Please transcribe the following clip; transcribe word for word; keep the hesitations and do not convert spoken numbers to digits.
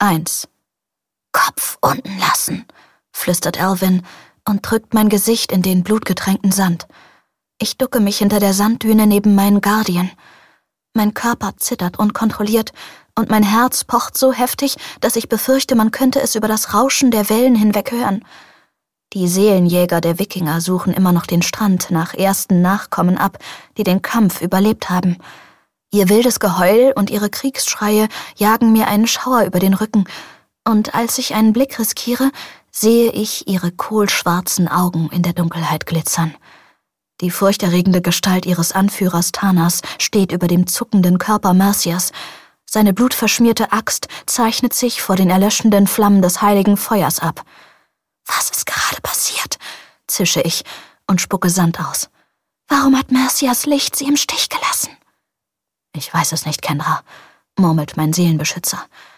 Eins. »Kopf unten lassen«, flüstert Alvin und drückt mein Gesicht in den blutgetränkten Sand. Ich ducke mich hinter der Sanddüne neben meinen Guardian. Mein Körper zittert unkontrolliert und mein Herz pocht so heftig, dass ich befürchte, man könnte es über das Rauschen der Wellen hinweg hören. Die Seelenjäger der Wikinger suchen immer noch den Strand nach ersten Nachkommen ab, die den Kampf überlebt haben. Ihr wildes Geheul und ihre Kriegsschreie jagen mir einen Schauer über den Rücken, und als ich einen Blick riskiere, sehe ich ihre kohlschwarzen Augen in der Dunkelheit glitzern. Die furchterregende Gestalt ihres Anführers Thanas steht über dem zuckenden Körper Mercias. Seine blutverschmierte Axt zeichnet sich vor den erlöschenden Flammen des heiligen Feuers ab. »Was ist gerade passiert?« zische ich und spucke Sand aus. »Warum hat Mercias Licht sie im Stich gelassen?« »Ich weiß es nicht, Kendra«, murmelt mein Seelenbeschützer.